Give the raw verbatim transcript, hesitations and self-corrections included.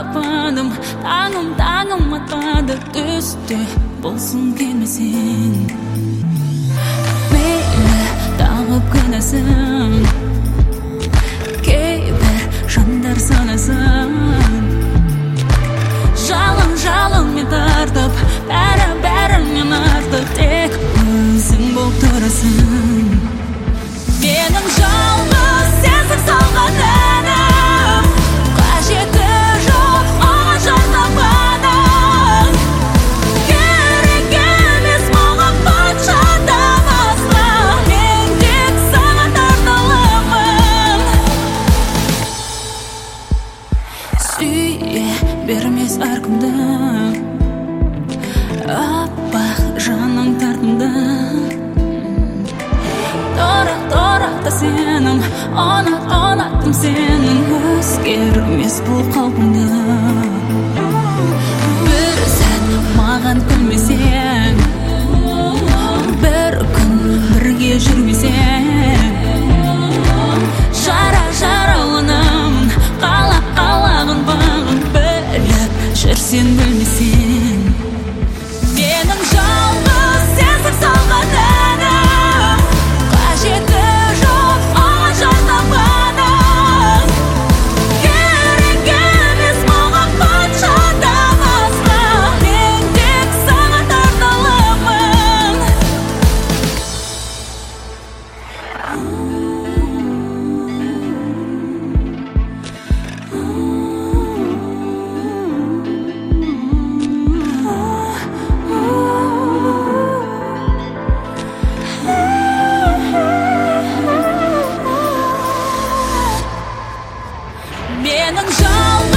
таппадым, таңым таңым атпады, түсті болсын келмесең. Мейлі тағып күнәсін, кейбір жандар санасын. Жалын жалын мен тартып, бәрі бәрі мен артып, тек өзің болып тұрасың. Менің жалғыз сезім салған әнім, қажеті жоқ оған жартапаным. Керек емес маған патшадан асла, мен тек саған арналымын. Сүйе бермес әркімді, аппақ жаның тартымды. Торақта сенім, ұнат, ұнаттым сенің, өзгермес бұл қалпыңды. Бір сәт маған күлмесең, бір күн бірге жүрмесең, жара жараланамын, қалап қалағын бағын біліп жүрсен білмесең. Менің жалғыз сезім салған әнім, қажеті жоқ оған жартапаным. Керек емес маған патшадан асла, мен тек саған арналымын. Менің жалғыз